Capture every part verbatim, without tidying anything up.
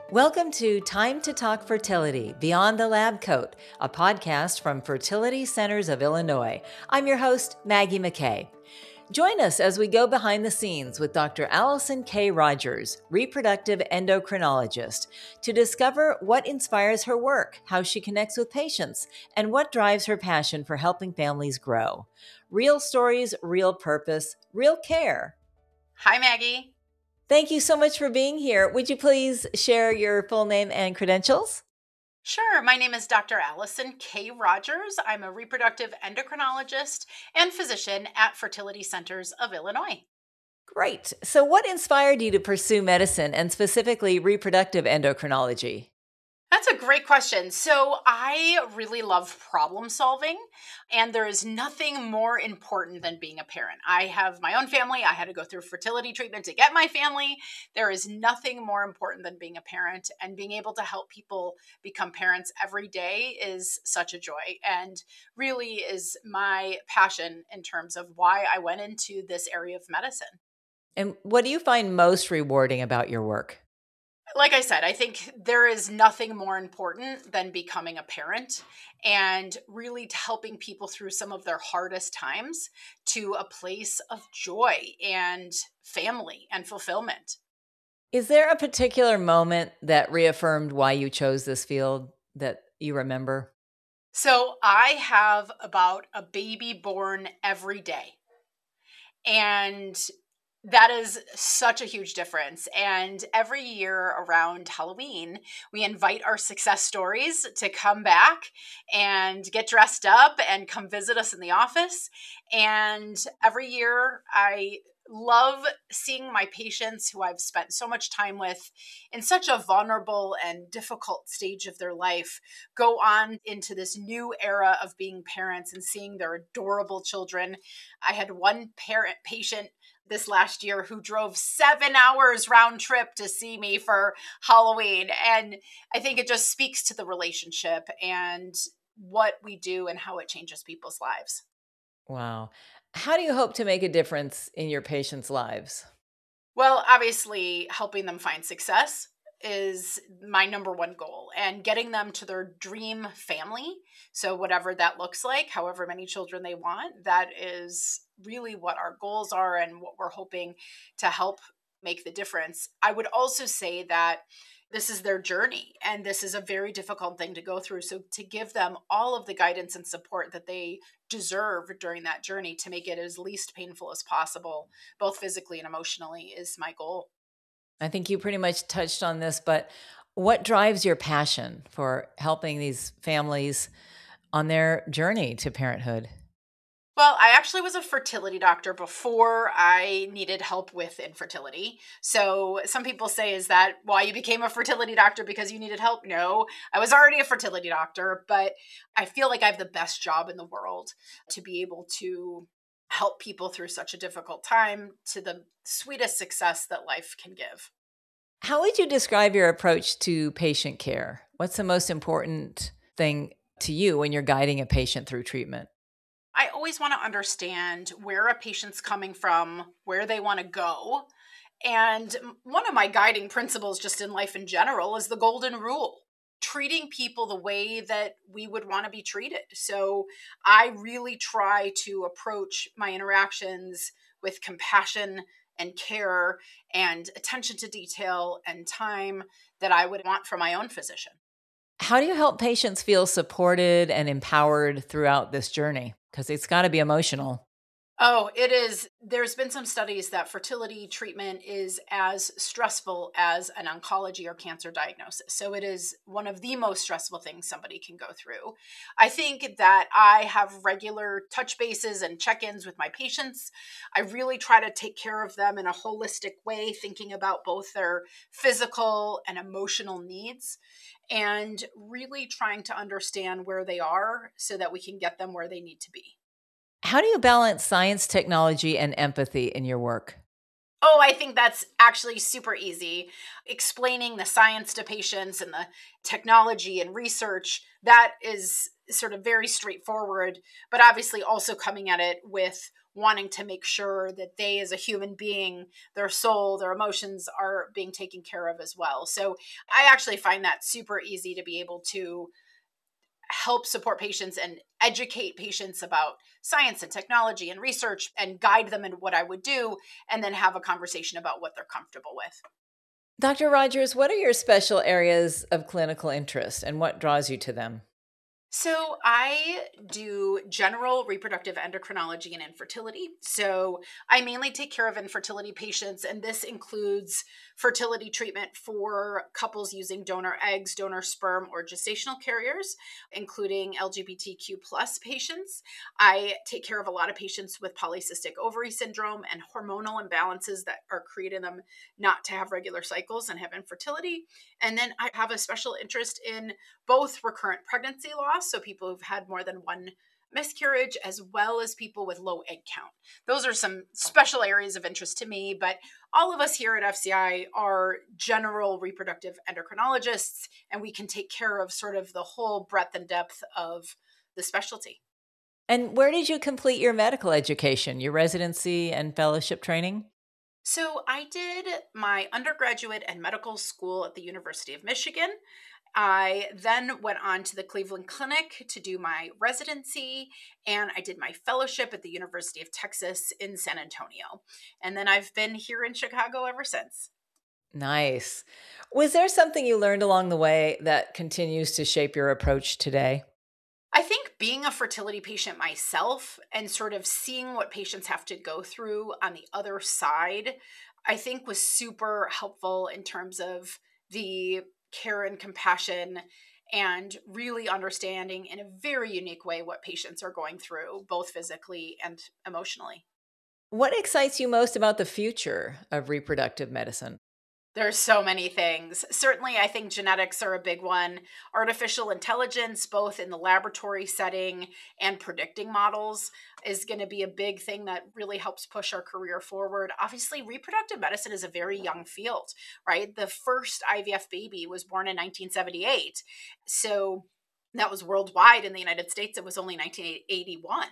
Welcome to Time to Talk Fertility Beyond the Lab Coat, a podcast from Fertility Centers of Illinois. I'm your host, Maggie McKay. Join us as we go behind the scenes with Doctor Allison K. Rogers, reproductive endocrinologist, to discover what inspires her work, how she connects with patients, and what drives her passion for helping families grow. Real stories, real purpose, real care. Hi, Maggie. Thank you so much for being here. Would you please share your full name and credentials? Sure. My name is Doctor Allison K. Rogers. I'm a reproductive endocrinologist and physician at Fertility Centers of Illinois. Great. So, what inspired you to pursue medicine and specifically reproductive endocrinology? That's a great question. So, I really love problem solving, and there is nothing more important than being a parent. I have my own family. I had to go through fertility treatment to get my family. There is nothing more important than being a parent, and being able to help people become parents every day is such a joy, and really is my passion in terms of why I went into this area of medicine. And what do you find most rewarding about your work? Like I said, I think there is nothing more important than becoming a parent and really helping people through some of their hardest times to a place of joy and family and fulfillment. Is there a particular moment that reaffirmed why you chose this field that you remember? So I have about a baby born every day. And that is such a huge difference. And every year around Halloween, we invite our success stories to come back and get dressed up and come visit us in the office. And every year, I love seeing my patients who I've spent so much time with in such a vulnerable and difficult stage of their life go on into this new era of being parents and seeing their adorable children. I had one parent patient this last year who drove seven hours round trip to see me for Halloween. And I think it just speaks to the relationship and what we do and how it changes people's lives. Wow. How do you hope to make a difference in your patients' lives? Well, obviously, helping them find success is my number one goal, and getting them to their dream family. So, whatever that looks like, however many children they want, that is really what our goals are and what we're hoping to help make the difference. I would also say that this is their journey and this is a very difficult thing to go through. So, to give them all of the guidance and support that they deserve during that journey to make it as least painful as possible, both physically and emotionally, is my goal. I think you pretty much touched on this, but what drives your passion for helping these families on their journey to parenthood? Well, I actually was a fertility doctor before I needed help with infertility. So some people say, is that why you became a fertility doctor, because you needed help? No, I was already a fertility doctor, but I feel like I have the best job in the world to be able to help people through such a difficult time to the sweetest success that life can give. How would you describe your approach to patient care? What's the most important thing to you when you're guiding a patient through treatment? I always want to understand where a patient's coming from, where they want to go. And one of my guiding principles, just in life in general, is the golden rule: treating people the way that we would want to be treated. So I really try to approach my interactions with compassion and care and attention to detail and time that I would want from my own physician. How do you help patients feel supported and empowered throughout this journey? Because it's got to be emotional. Oh, it is. There's been some studies that fertility treatment is as stressful as an oncology or cancer diagnosis. So it is one of the most stressful things somebody can go through. I think that I have regular touch bases and check ins with my patients. I really try to take care of them in a holistic way, thinking about both their physical and emotional needs, and really trying to understand where they are so that we can get them where they need to be. How do you balance science, technology, and empathy in your work? Oh, I think that's actually super easy. Explaining the science to patients and the technology and research, that is sort of very straightforward, but obviously also coming at it with wanting to make sure that they, as a human being, their soul, their emotions are being taken care of as well. So I actually find that super easy to be able to help support patients and educate patients about science and technology and research and guide them in what I would do, and then have a conversation about what they're comfortable with. Doctor Rogers, what are your special areas of clinical interest and what draws you to them? So I do general reproductive endocrinology and infertility. So I mainly take care of infertility patients, and this includes fertility treatment for couples using donor eggs, donor sperm, or gestational carriers, including L G B T Q plus patients. I take care of a lot of patients with polycystic ovary syndrome and hormonal imbalances that are creating them not to have regular cycles and have infertility. And then I have a special interest in both recurrent pregnancy loss, so people who've had more than one miscarriage, as well as people with low egg count. Those are some special areas of interest to me, but all of us here at F C I are general reproductive endocrinologists, and we can take care of sort of the whole breadth and depth of the specialty. And where did you complete your medical education, your residency and fellowship training? So I did my undergraduate and medical school at the University of Michigan. I then went on to the Cleveland Clinic to do my residency, and I did my fellowship at the University of Texas in San Antonio. And then I've been here in Chicago ever since. Nice. Was there something you learned along the way that continues to shape your approach today? I think being a fertility patient myself and sort of seeing what patients have to go through on the other side, I think was super helpful in terms of the care and compassion and really understanding in a very unique way what patients are going through, both physically and emotionally. What excites you most about the future of reproductive medicine? There's so many things. Certainly, I think genetics are a big one. Artificial intelligence, both in the laboratory setting and predicting models, is going to be a big thing that really helps push our career forward. Obviously, reproductive medicine is a very young field, right? The first I V F baby was born in nineteen seventy-eight. So that was worldwide. In the United States, it was only nineteen eighty-one.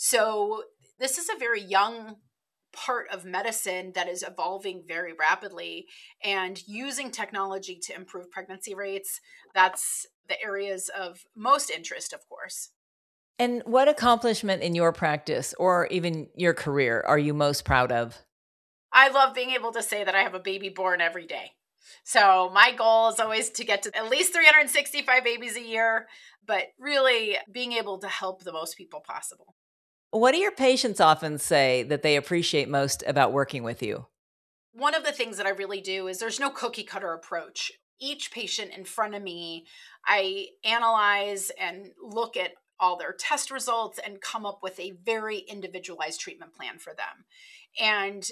So this is a very young part of medicine that is evolving very rapidly, and using technology to improve pregnancy rates, that's the areas of most interest, of course. And what accomplishment in your practice or even your career are you most proud of? I love being able to say that I have a baby born every day. So my goal is always to get to at least three hundred sixty-five babies a year, but really being able to help the most people possible. What do your patients often say that they appreciate most about working with you? One of the things that I really do is there's no cookie cutter approach. Each patient in front of me, I analyze and look at all their test results and come up with a very individualized treatment plan for them. And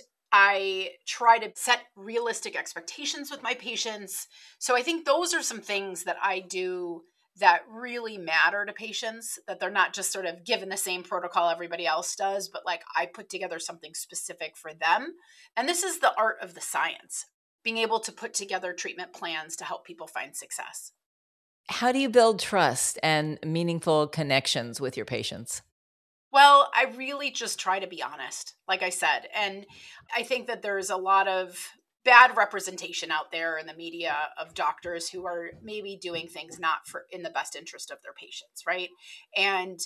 I try to set realistic expectations with my patients. So I think those are some things that I do that really matter to patients, that they're not just sort of given the same protocol everybody else does, but like I put together something specific for them. And this is the art of the science, being able to put together treatment plans to help people find success. How do you build trust and meaningful connections with your patients? Well, I really just try to be honest, like I said. And I think that there's a lot of bad representation out there in the media of doctors who are maybe doing things not for in the best interest of their patients, right? And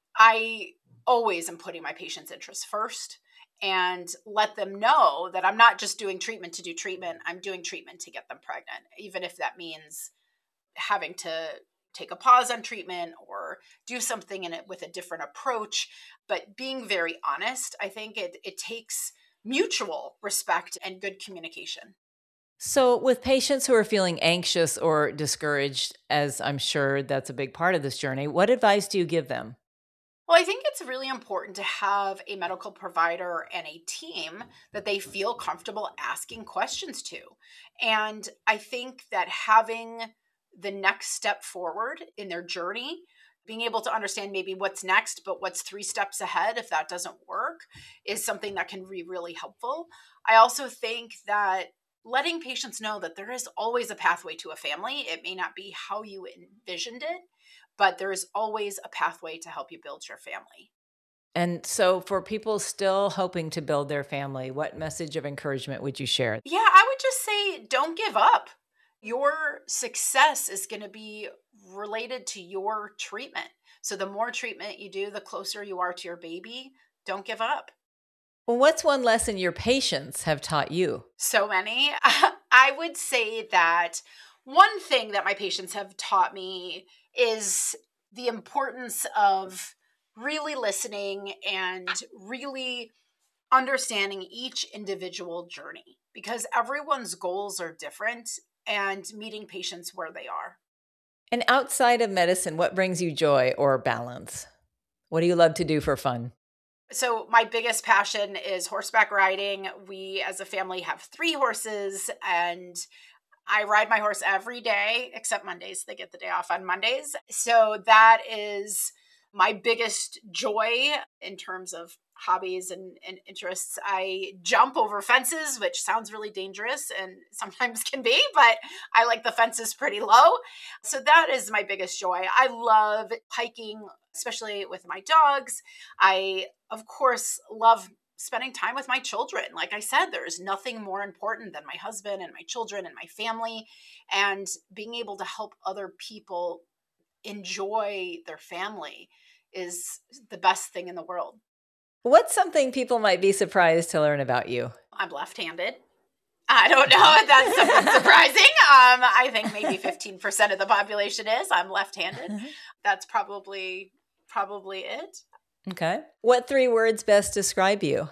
I always am putting my patient's interests first and let them know that I'm not just doing treatment to do treatment. I'm doing treatment to get them pregnant, even if that means having to take a pause on treatment or do something in it with a different approach. But being very honest, I think it, it takes mutual respect and good communication. So, with patients who are feeling anxious or discouraged, as I'm sure that's a big part of this journey, what advice do you give them? Well, I think it's really important to have a medical provider and a team that they feel comfortable asking questions to. And I think that having the next step forward in their journey, being able to understand maybe what's next, but what's three steps ahead if that doesn't work, is something that can be really helpful. I also think that letting patients know that there is always a pathway to a family. It may not be how you envisioned it, but there is always a pathway to help you build your family. And so for people still hoping to build their family, what message of encouragement would you share? Yeah, I would just say don't give up. Your success is going to be related to your treatment. So the more treatment you do, the closer you are to your baby. Don't give up. Well, what's one lesson your patients have taught you? So many. I would say that one thing that my patients have taught me is the importance of really listening and really understanding each individual journey because everyone's goals are different and meeting patients where they are. And outside of medicine, what brings you joy or balance? What do you love to do for fun? So my biggest passion is horseback riding. We as a family have three horses and I ride my horse every day except Mondays. They get the day off on Mondays. So that is my biggest joy in terms of hobbies and, and interests. I jump over fences, which sounds really dangerous and sometimes can be, but I like the fences pretty low. So that is my biggest joy. I love hiking, especially with my dogs. I, of course, love spending time with my children. Like I said, there's nothing more important than my husband and my children and my family, and being able to help other people enjoy their family is the best thing in the world. What's something people might be surprised to learn about you? I'm left-handed. I don't know if that's something surprising. Um, I think maybe fifteen percent of the population is. I'm left-handed. That's probably probably it. Okay. What three words best describe you?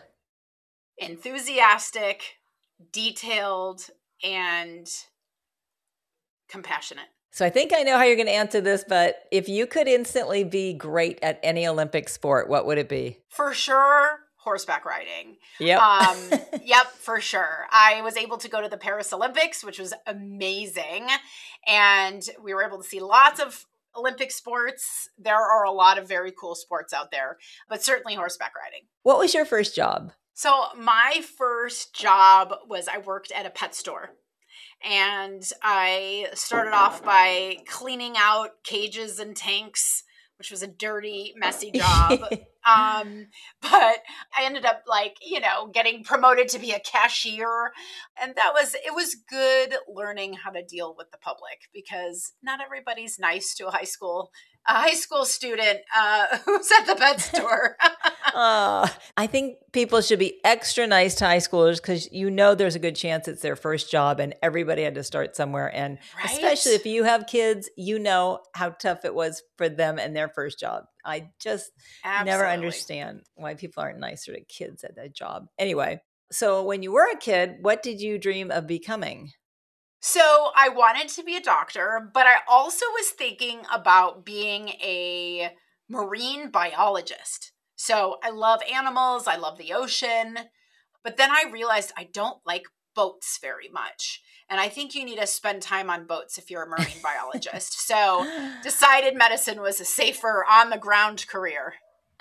Enthusiastic, detailed, and compassionate. So I think I know how you're going to answer this, but if you could instantly be great at any Olympic sport, what would it be? For sure, horseback riding. Yep. Um, yep, for sure. I was able to go to the Paris Olympics, which was amazing. And we were able to see lots of Olympic sports. There are a lot of very cool sports out there, but certainly horseback riding. What was your first job? So my first job was I worked at a pet store. And I started off by cleaning out cages and tanks, which was a dirty, messy job. um, but I ended up like, you know, getting promoted to be a cashier. And that was, it was good learning how to deal with the public because not everybody's nice to a high school, a high school student uh, who's at the pet store. uh, I think people should be extra nice to high schoolers because you know there's a good chance it's their first job and everybody had to start somewhere. And Right? especially if you have kids, you know how tough it was for them and their first job. I just Absolutely. never understand why people aren't nicer to kids at that job. Anyway, so when you were a kid, what did you dream of becoming? So I wanted to be a doctor, but I also was thinking about being a marine biologist. So I love animals, I love the ocean, but then I realized I don't like boats very much. And I think you need to spend time on boats if you're a marine biologist. So decided medicine was a safer on the ground career.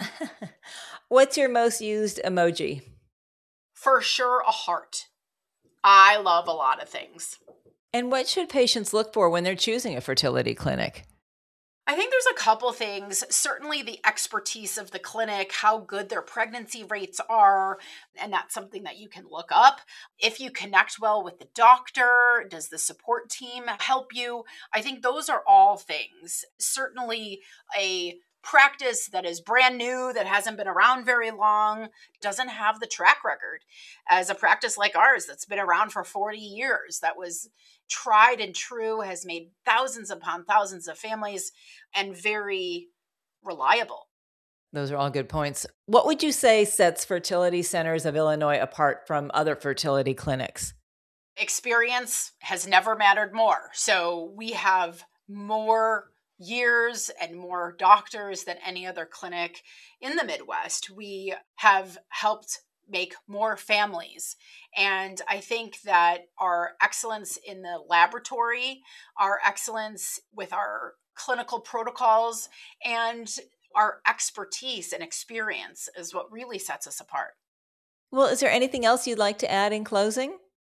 What's your most used emoji? For sure, a heart. I love a lot of things. And what should patients look for when they're choosing a fertility clinic? I think there's a couple things. Certainly the expertise of the clinic, how good their pregnancy rates are, and that's something that you can look up. If you connect well with the doctor, does the support team help you? I think those are all things. Certainly a practice that is brand new, that hasn't been around very long, doesn't have the track record as a practice like ours that's been around for forty years, that was tried and true, has made thousands upon thousands of families, and very reliable. Those are all good points. What would you say sets Fertility Centers of Illinois apart from other fertility clinics? Experience has never mattered more. So we have more years and more doctors than any other clinic in the Midwest. We have helped make more families. And I think that our excellence in the laboratory, our excellence with our clinical protocols, and our expertise and experience is what really sets us apart. Well, is there anything else you'd like to add in closing?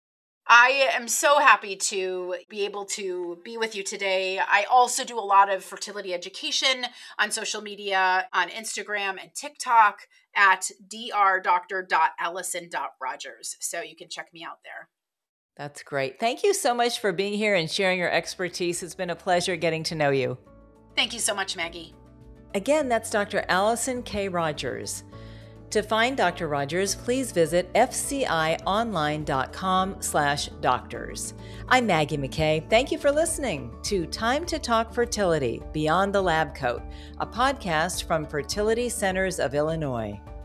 I am so happy to be able to be with you today. I also do a lot of fertility education on social media, on Instagram and TikTok at d r doctor dot allison dot rogers. So you can check me out there. That's great. Thank you so much for being here and sharing your expertise. It's been a pleasure getting to know you. Thank you so much, Maggie. Again, that's Doctor Allison K. Rogers. To find Doctor Rogers, please visit f c i online dot com slash doctors. I'm Maggie McKay. Thank you for listening to Time to Talk Fertility Beyond the Lab Coat, a podcast from Fertility Centers of Illinois.